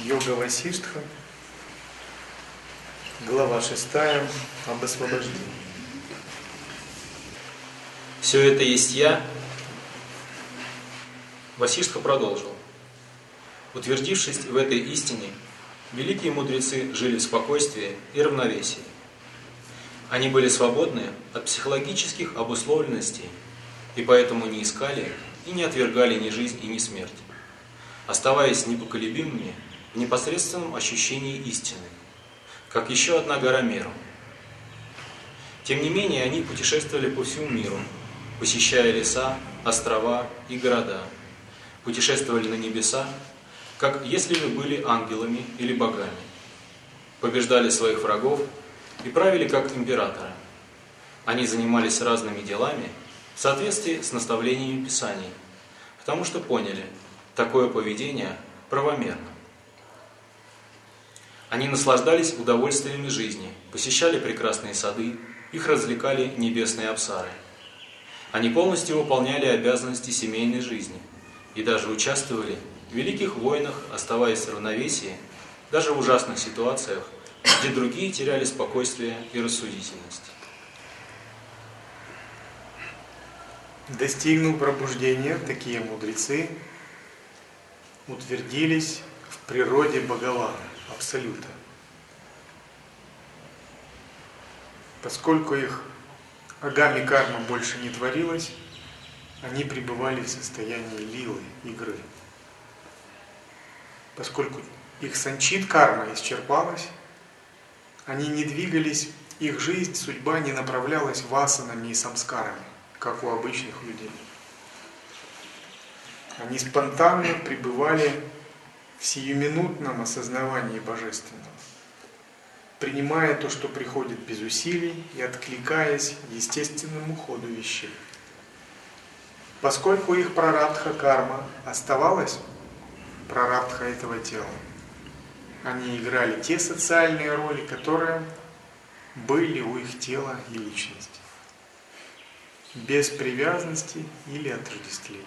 Йога Васиштха, глава 6 об освобождении. Все это есть я. Васиштха продолжил. Утвердившись в этой истине, великие мудрецы жили в спокойствии и равновесии. Они были свободны от психологических обусловленностей и поэтому не искали и не отвергали ни жизнь и ни смерть, оставаясь непоколебимыми в непосредственном ощущении истины, как еще одна гора Меру. Тем не менее, они путешествовали по всему миру, посещая леса, острова и города, путешествовали на небеса, как если бы были ангелами или богами, побеждали своих врагов и правили как императоры. Они занимались разными делами в соответствии с наставлениями Писаний, потому что поняли, такое поведение правомерно. Они наслаждались удовольствиями жизни, посещали прекрасные сады, их развлекали небесные апсары. Они полностью выполняли обязанности семейной жизни и даже участвовали в великих войнах, оставаясь в равновесии, даже в ужасных ситуациях, где другие теряли спокойствие и рассудительность. Достигнув пробуждения, такие мудрецы утвердились в природе Бхагавана, Абсолюта. Поскольку их агами карма больше не творилась, они пребывали в состоянии лилы, игры. Поскольку их санчит карма исчерпалась, они не двигались, их жизнь, судьба не направлялась васанами и самскарами, как у обычных людей. Они спонтанно пребывали в сиюминутном осознавании Божественного, принимая то, что приходит без усилий, и откликаясь естественному ходу вещей. Поскольку их прарабдха карма оставалась, прарабдха этого тела, они играли те социальные роли, которые были у их тела и личности, без привязанности или отождествления.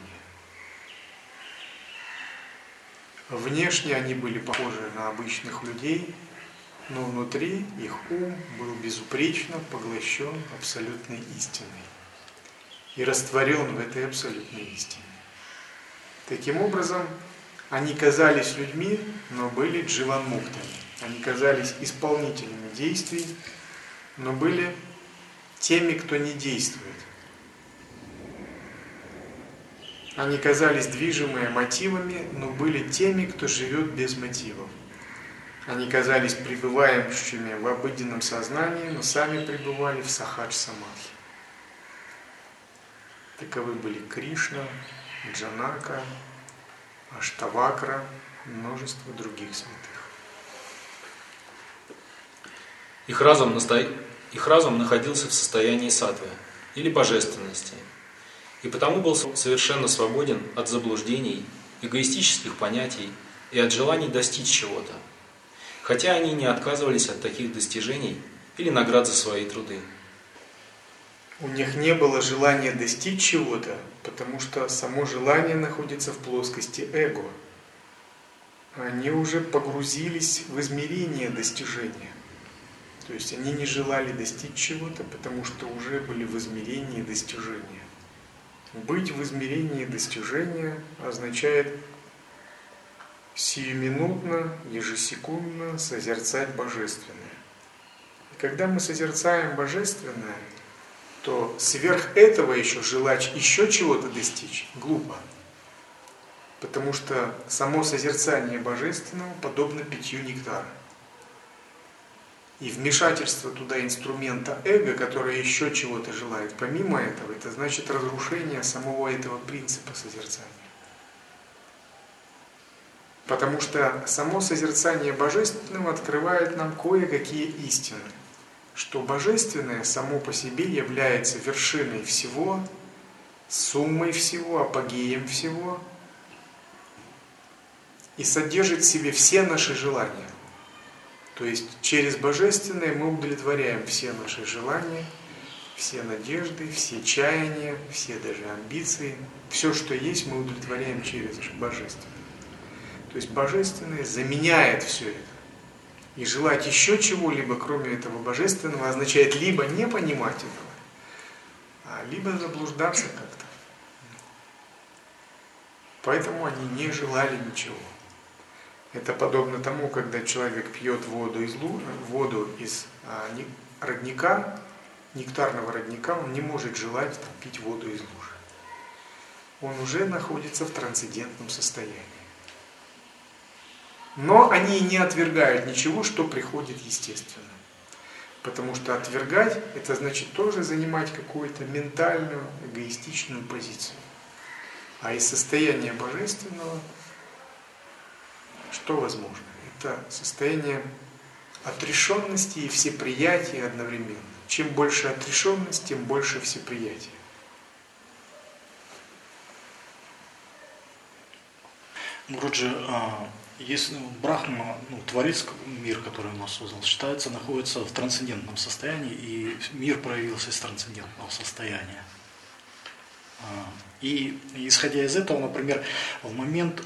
Внешне они были похожи на обычных людей, но внутри их ум был безупречно поглощен абсолютной истиной и растворен в этой абсолютной истине. Таким образом, они казались людьми, но были дживанмуктами. Они казались исполнителями действий, но были теми, кто не действует. Они казались движимые мотивами, но были теми, кто живет без мотивов. Они казались пребывающими в обыденном сознании, но сами пребывали в сахадж-самадхи. Таковы были Кришна, Джанака, Аштавакра и множество других святых. Их разум находился в состоянии саттвы или божественности, и потому был совершенно свободен от заблуждений, эгоистических понятий и от желаний достичь чего-то, хотя они не отказывались от таких достижений или наград за свои труды. У них не было желания достичь чего-то, потому что само желание находится в плоскости эго. Они уже погрузились в измерение достижения. То есть они не желали достичь чего-то, потому что уже были в измерении достижения. Быть в измерении достижения означает сиюминутно, ежесекундно созерцать Божественное. И когда мы созерцаем Божественное, то сверх этого еще желать еще чего-то достичь глупо. Потому что само созерцание Божественного подобно питью нектара. И вмешательство туда инструмента эго, которое еще чего-то желает, помимо этого, это значит разрушение самого этого принципа созерцания. Потому что само созерцание Божественного открывает нам кое-какие истины, что Божественное само по себе является вершиной всего, суммой всего, апогеем всего и содержит в себе все наши желания. То есть через Божественное мы удовлетворяем все наши желания, все надежды, все чаяния, все даже амбиции. Все, что есть, мы удовлетворяем через Божественное. То есть божественное заменяет все это. И желать еще чего-либо, кроме этого божественного, означает либо не понимать этого, либо заблуждаться как-то. Поэтому они не желали ничего. Это подобно тому, когда человек пьет воду из родника, нектарного родника, он не может желать пить воду из лужи. Он уже находится в трансцендентном состоянии. Но они не отвергают ничего, что приходит естественно. Потому что отвергать, это значит тоже занимать какую-то ментальную, эгоистичную позицию. А из состояния божественного что возможно? Это состояние отрешенности и всеприятия одновременно. Чем больше отрешенность, тем больше всеприятия. Гуруджи, если Брахма, Творец, мир, который он создал, считается, находится в трансцендентном состоянии, и мир проявился из трансцендентного состояния. И исходя из этого, например, в момент,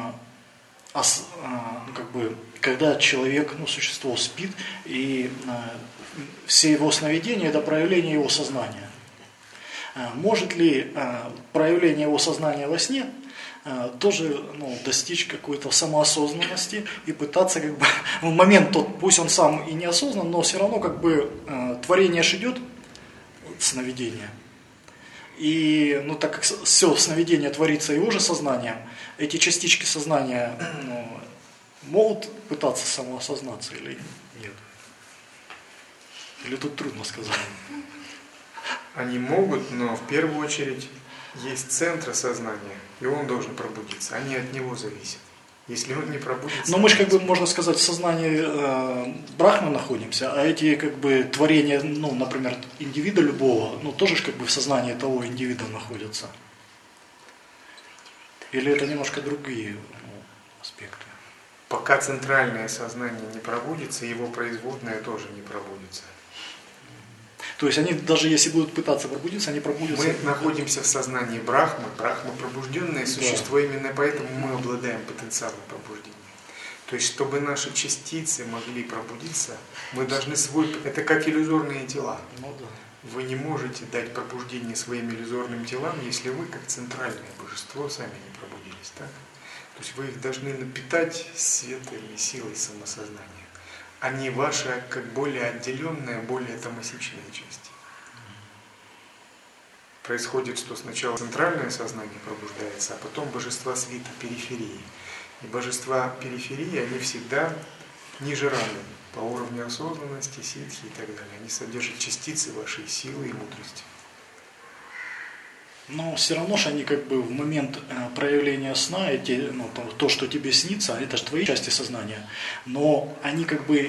когда человек, существо спит, и все его сновидения – это проявление его сознания. Может ли проявление его сознания во сне тоже достичь какой-то самоосознанности и пытаться в момент тот, пусть он сам и неосознан, но все равно творение ж идет, сновидение. И так как все сновидение творится его же сознанием, эти частички сознания могут пытаться самоосознаться или нет? Или тут трудно сказать? Они могут, но в первую очередь есть центр сознания, и он должен пробудиться. Они от него зависят. Если он не пробудится... Но мы же, можно сказать, в сознании Брахмы находимся, а эти, творения, например, индивида любого, тоже в сознании того индивида находятся. Или это немножко другие аспекты? Пока центральное сознание не пробудится, его производное тоже не пробудится. То есть они, даже если будут пытаться пробудиться, они пробудятся. Мы находимся в сознании Брахмы. Брахма пробужденное существо, именно поэтому мы обладаем потенциалом пробуждения. То есть, чтобы наши частицы могли пробудиться, мы должны это как иллюзорные тела. Вы не можете дать пробуждение своим иллюзорным телам, если вы, как центральное божество, сами не пробудились. Так? То есть вы их должны напитать светом и силой самосознания. Они ваша, более отделенная, более томасичная часть. Происходит, что сначала центральное сознание пробуждается, а потом божества свита, периферии. И божества периферии, они всегда ниже ранга по уровню осознанности, ситхи и так далее. Они содержат частицы вашей силы и мудрости. Но все равно же они в момент проявления сна, то, что тебе снится, это же твои части сознания, но они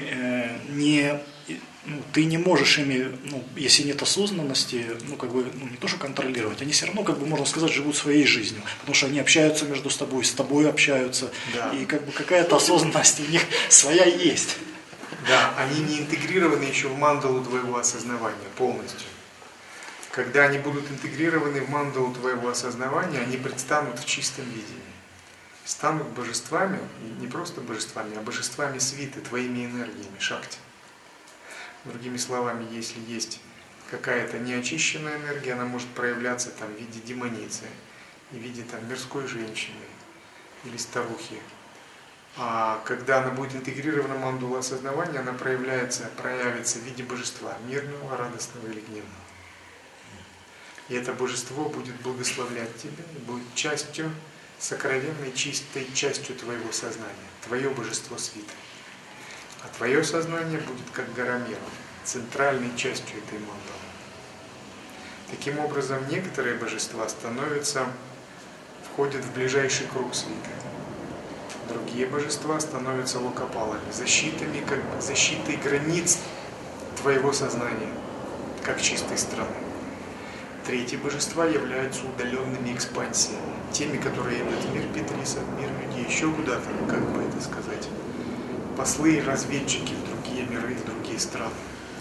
ты не можешь ими, если нет осознанности, не то что контролировать, они все равно, можно сказать, живут своей жизнью, потому что они общаются между собой, с тобой общаются, да. И какая-то осознанность у них своя есть. Да, они не интегрированы еще в мандалу твоего осознавания полностью. Когда они будут интегрированы в мандалу твоего осознавания, они предстанут в чистом видении. Станут божествами, и не просто божествами, а божествами свиты, твоими энергиями, шакти. Другими словами, если есть какая-то неочищенная энергия, она может проявляться в виде демоницы, в виде мирской женщины или старухи. А когда она будет интегрирована в мандалу осознавания, она проявится в виде божества, мирного, радостного или гневного. И это божество будет благословлять тебя, и будет частью, сокровенной, чистой частью твоего сознания, твое божество свита. А твое сознание будет как гора Мера, центральной частью этой мандалы. Таким образом, некоторые божества входят в ближайший круг свита. Другие божества становятся локопалами, защитой границ твоего сознания, как чистой страны. Третьи божества являются удаленными экспансиями, теми, которые идут в мир Петрисов, в мир людей, еще куда-то, послы и разведчики в другие миры, в другие страны.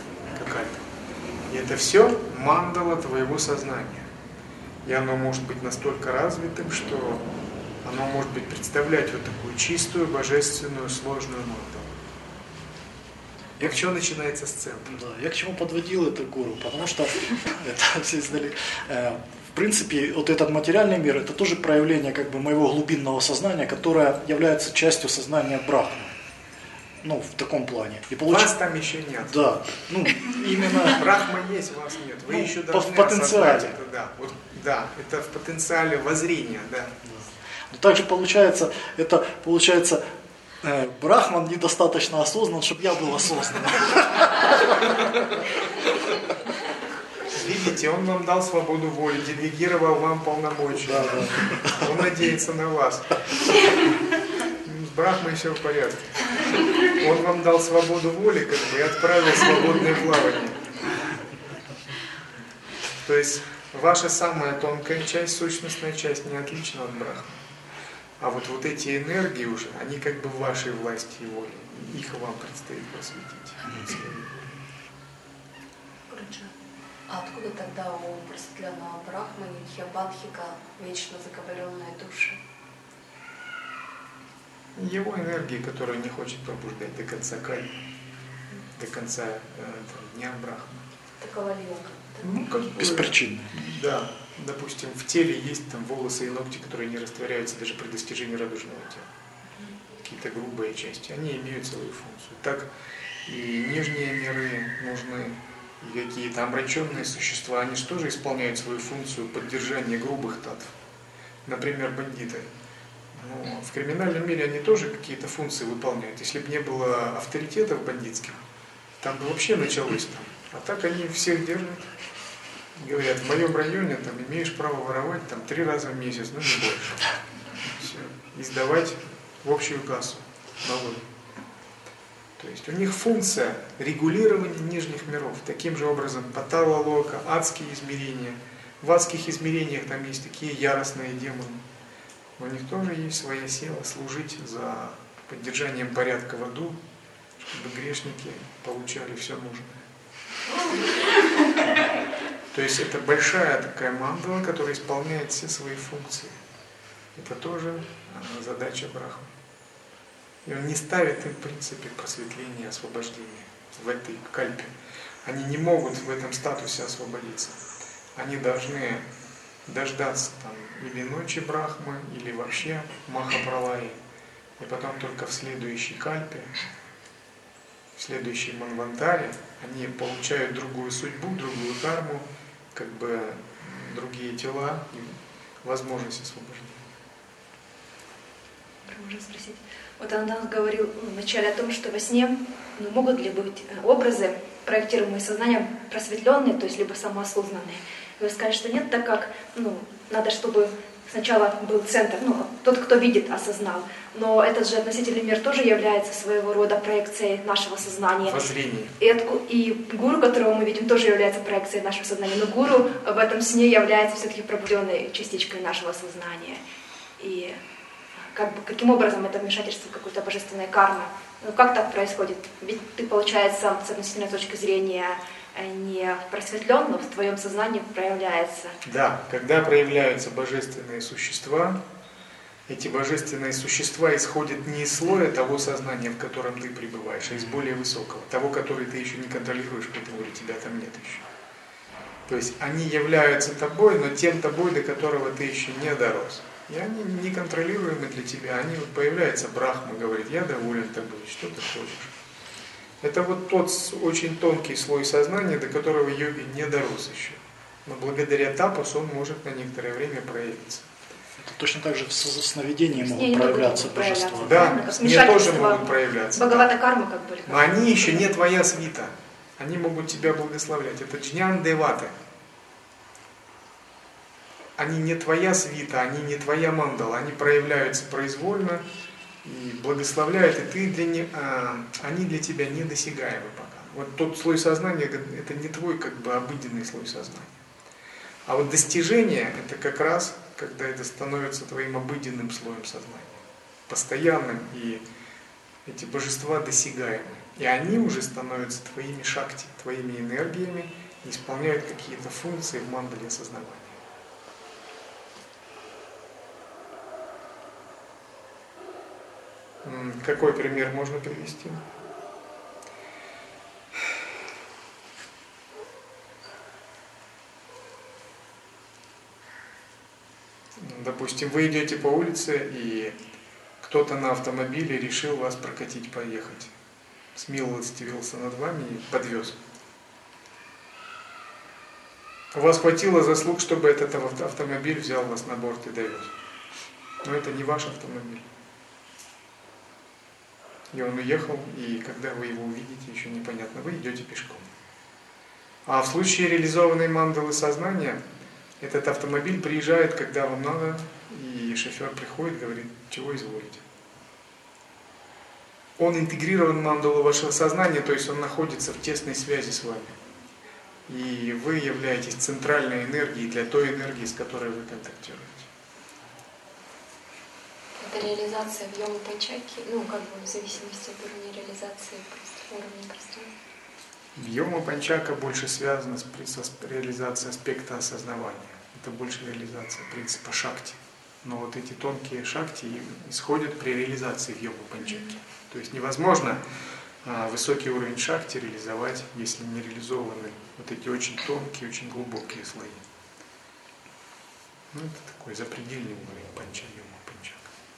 И это все мандала твоего сознания. И оно может быть настолько развитым, что Оно может быть представлять вот такую чистую, божественную, сложную мандалу. И к чему начинается с центра? Да, я к чему подводил это гуру, потому что это все знали. В принципе, вот этот материальный мир, это тоже проявление как бы моего глубинного сознания, которое является частью сознания Брахмы. Ну, в таком плане. И Вас там еще нет. Да, ну, именно... Брахма есть, вас нет. Вы еще должны в потенциале. осознать это, да. Вот, да, это в потенциале воззрения, да. Но также получается, Брахман недостаточно осознан, чтобы я был осознан. Видите, он вам дал свободу воли, делегировал вам полномочия. Да, да. Он надеется на вас. С Брахмой все в порядке. Он вам дал свободу воли, как бы, и отправил в свободное плавание. То есть ваша самая тонкая часть, сущностная часть, не отлична от Брахмы. А вот эти энергии уже, они как бы в вашей власти и воле. Их вам предстоит просветить. А откуда тогда у просветленного Брахмы Нитхья-Бадхика вечно закабаленные души? Его энергии, которую не хочет пробуждать до конца кальпы, до конца дня Брахмы. Такова йога. Ну, как бы, Беспричинно. Да. Допустим, в теле есть там волосы и ногти, которые не растворяются даже при достижении радужного тела. Какие-то грубые части. Они имеют свою функцию. Так и нижние миры нужны, и какие-то омраченные существа, они же тоже исполняют свою функцию поддержания грубых татв. Например, бандиты. Ну, в криминальном мире они тоже какие-то функции выполняют. Если бы не было авторитетов бандитских, там бы вообще началось там. А так они всех держат. Говорят, в моем районе там имеешь право воровать там 3 раза в месяц, ну не больше. Все. И сдавать в общую кассу налоги. То есть у них функция регулирования нижних миров. Таким же образом патала-лока, адские измерения. В адских измерениях там есть такие яростные демоны. У них тоже есть своя сила служить за поддержанием порядка в аду, чтобы грешники получали все нужное. То есть это большая такая мандала, которая исполняет все свои функции. Это тоже задача Брахмы. И он не ставит им в принципе просветления, освобождения в этой кальпе. Они не могут в этом статусе освободиться. Они должны дождаться там или ночи Брахмы, или вообще Махапралаи. И потом только в следующей кальпе, в следующей Манвантаре, они получают другую судьбу, другую карму, как бы другие тела и возможность освобождения. Можно спросить. Вот Анандан говорил вначале о том, что во сне могут ли быть образы, проектируемые сознанием, просветленные, то есть либо самоосознанные. Вы сказали, что нет, так как надо, чтобы сначала был центр, тот, кто видит, осознал. Но этот же относительный мир тоже является своего рода проекцией нашего сознания. Воззрение. И гуру, которого мы видим, тоже является проекцией нашего сознания. Но гуру в этом сне является все-таки пробужденной частичкой нашего сознания. И каким образом это вмешательство в какую-то божественную карму? Как так происходит? Ведь ты, получается, с относительной точки зрения не просветлен, но в твоем сознании проявляется. Да, когда проявляются божественные существа, эти божественные существа исходят не из слоя того сознания, в котором ты пребываешь, а из более высокого, того, который ты еще не контролируешь, поэтому тебя там нет еще. То есть они являются тобой, но тем тобой, до которого ты еще не дорос. И они неконтролируемы для тебя, они появляются, Брахма говорит, я доволен тобой, что ты хочешь. Это вот тот очень тонкий слой сознания, до которого йоги не дорос еще. Но благодаря тапасу он может на некоторое время проявиться. Это точно так же в сновидении могут проявляться божества. Да, сне тоже могут проявляться. Бхагавата карма как бы. Но они еще не твоя свита. Они могут тебя благословлять. Это джнян деваты. Они не твоя свита, они не твоя мандала. Они проявляются произвольно и благословляют, и ты они для тебя недосягаемы пока. Вот тот слой сознания, это не твой как бы обыденный слой сознания. А вот достижение, это как раз, когда это становится твоим обыденным слоем сознания, постоянным, и эти божества досягаемы. И они уже становятся твоими шакти, твоими энергиями, и исполняют какие-то функции в мандале сознания. Какой пример можно привести? Допустим, вы идете по улице, и кто-то на автомобиле решил вас прокатить, поехать. Смилостивился над вами и подвез. У вас хватило заслуг, чтобы этот автомобиль взял вас на борт и довез. Но это не ваш автомобиль. И он уехал, и когда вы его увидите, еще непонятно, вы идете пешком. А в случае реализованной мандалы сознания, этот автомобиль приезжает, когда вам надо, и шофер приходит, говорит, чего изволите. Он интегрирован в мандалу вашего сознания, то есть он находится в тесной связи с вами. И вы являетесь центральной энергией для той энергии, с которой вы контактируете. Это реализация в йома панчаке, в зависимости от уровня реализации, просто уровня пространства. Йома панчака больше связана с реализацией аспекта осознавания. Это больше реализация принципа шакти. Но вот эти тонкие шакти исходят при реализации в йома панчаке. То есть невозможно высокий уровень шакти реализовать, если не реализованы вот эти очень тонкие, очень глубокие слои. Это такой запредельный уровень панча, йома панчака.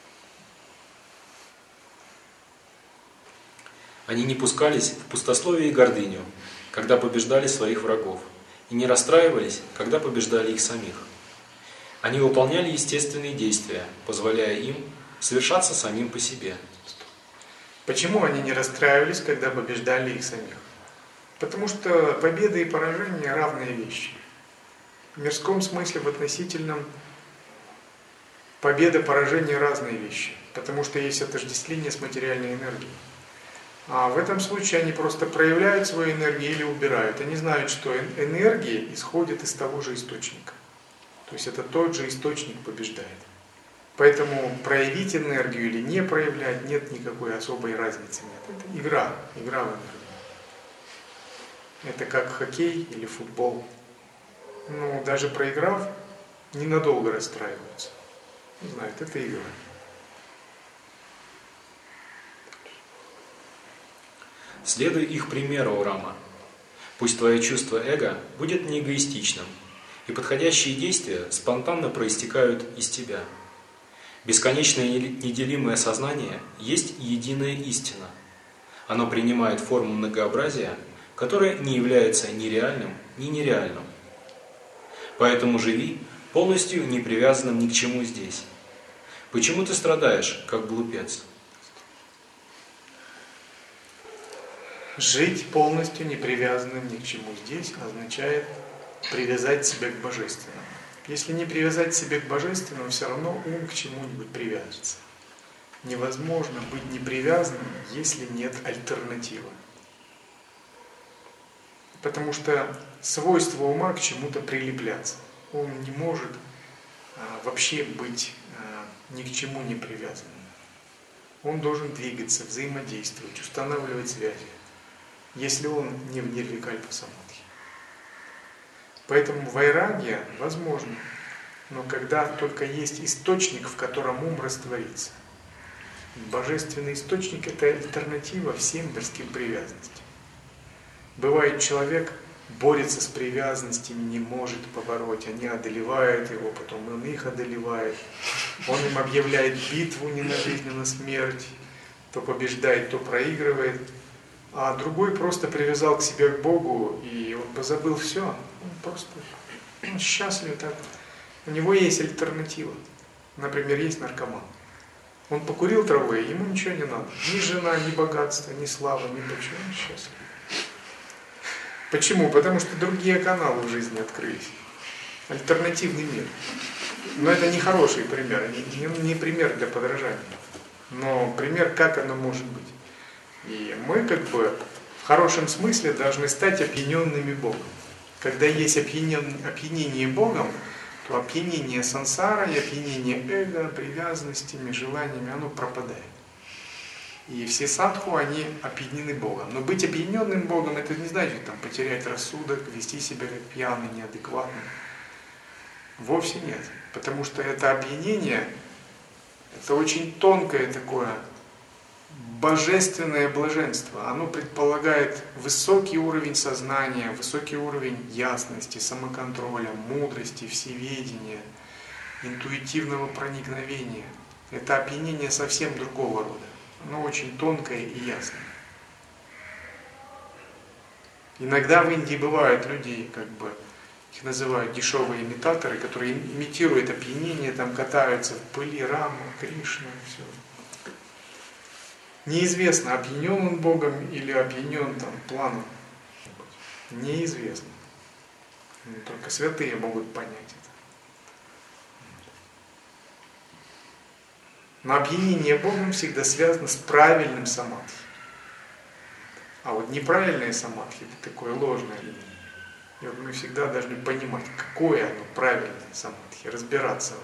Они не пускались в пустословие и гордыню, когда побеждали своих врагов, и не расстраивались, когда побеждали их самих. Они выполняли естественные действия, позволяя им совершаться самим по себе. Почему они не расстраивались, когда побеждали их самих? Потому что победа и поражение равные вещи. В мирском смысле, в относительном, победа и поражение разные вещи, потому что есть отождествление с материальной энергией. А в этом случае они просто проявляют свою энергию или убирают. Они знают, что энергия исходит из того же источника. То есть это тот же источник побеждает. Поэтому проявить энергию или не проявлять нет никакой особой разницы. Нет. Это игра в энергию. Это как хоккей или футбол. Даже проиграв, ненадолго расстраиваются. Знают, это игра. Следуй их примеру, Рама. Пусть твое чувство эго будет не эгоистичным, и подходящие действия спонтанно проистекают из тебя. Бесконечное неделимое сознание есть единая истина. Оно принимает форму многообразия, которое не является ни реальным, ни нереальным. Поэтому живи полностью не привязанным ни к чему здесь. Почему ты страдаешь, как глупец? Жить полностью не привязанным ни к чему здесь означает привязать себя к Божественному. Если не привязать себя к Божественному, все равно ум к чему-нибудь привяжется. Невозможно быть непривязанным, если нет альтернативы. Потому что свойство ума к чему-то прилепляться. Он не может вообще быть ни к чему не привязанным. Он должен двигаться, взаимодействовать, устанавливать связи, если он не в нирвикальпа самадхи. Поэтому вайрагья возможно, но когда только есть источник, в котором ум растворится. Божественный источник – это альтернатива всем мирским привязанностям. Бывает, человек борется с привязанностями, не может побороть, они одолевают его, потом он их одолевает. Он им объявляет битву не на жизнь, а на смерть, то побеждает, то проигрывает. А другой просто привязал к себе к Богу, и он позабыл все. Он просто счастлив так. У него есть альтернатива. Например, есть наркоман. Он покурил травы, ему ничего не надо. Ни жена, ни богатство, ни слава, ни почему. Он счастлив. Почему? Потому что другие каналы в жизни открылись. Альтернативный мир. Но это не хороший пример, не пример для подражания. Но пример, как оно может быть. И мы в хорошем смысле должны стать опьяненными Богом. Когда есть опьянение Богом, то опьянение сансара и опьянение эго, привязанностями, желаниями, оно пропадает. И все садху, они опьянены Богом. Но быть опьяненным Богом, это не значит потерять рассудок, вести себя как пьяный, неадекватный. Вовсе нет. Потому что это опьянение, это очень тонкое такое Божественное блаженство, оно предполагает высокий уровень сознания, высокий уровень ясности, самоконтроля, мудрости, всеведения, интуитивного проникновения. Это опьянение совсем другого рода. Оно очень тонкое и ясное. Иногда в Индии бывают люди, их называют дешевые имитаторы, которые имитируют опьянение, там катаются в пыли, Рама, Кришна, все. Неизвестно, опьянен он Богом или опьянен планом. Неизвестно. Только святые могут понять это. Но опьянение Богом всегда связано с правильным самадхи. А вот неправильное самадхи — это такое ложное. И вот мы всегда должны понимать, какое оно правильное самадхи, разбираться в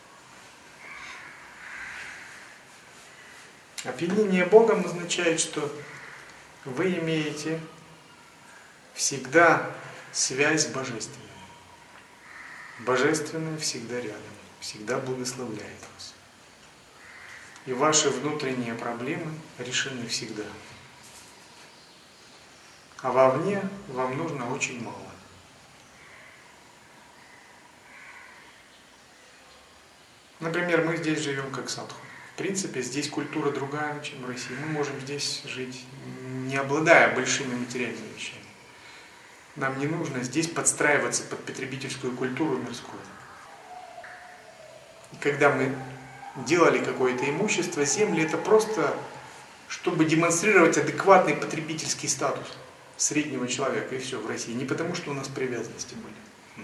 этом. Опьянение Богом означает, что вы имеете всегда связь с Божественным. Божественное всегда рядом, всегда благословляет вас. И ваши внутренние проблемы решены всегда. А вовне вам нужно очень мало. Например, мы здесь живем как садху. В принципе, здесь культура другая, чем в России. Мы можем здесь жить, не обладая большими материальными вещами. Нам не нужно здесь подстраиваться под потребительскую культуру мирскую. И когда мы делали какое-то имущество, земли — это просто, чтобы демонстрировать адекватный потребительский статус среднего человека, и все, в России. Не потому, что у нас привязанности были.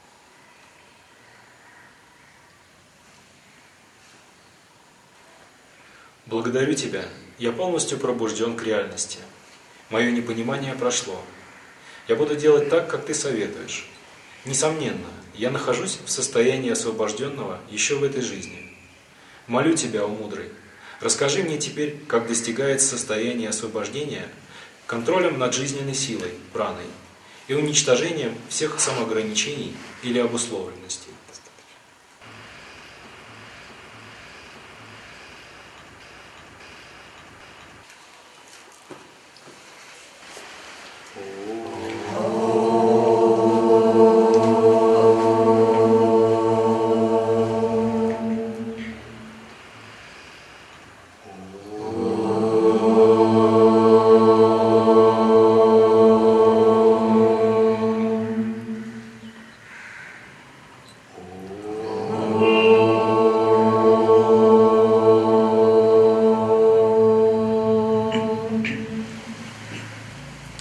Благодарю Тебя. Я полностью пробужден к реальности. Мое непонимание прошло. Я буду делать так, как Ты советуешь. Несомненно, я нахожусь в состоянии освобожденного еще в этой жизни. Молю Тебя, о мудрый, расскажи мне теперь, как достигается состояние освобождения контролем над жизненной силой, праной, и уничтожением всех самоограничений или обусловленностей.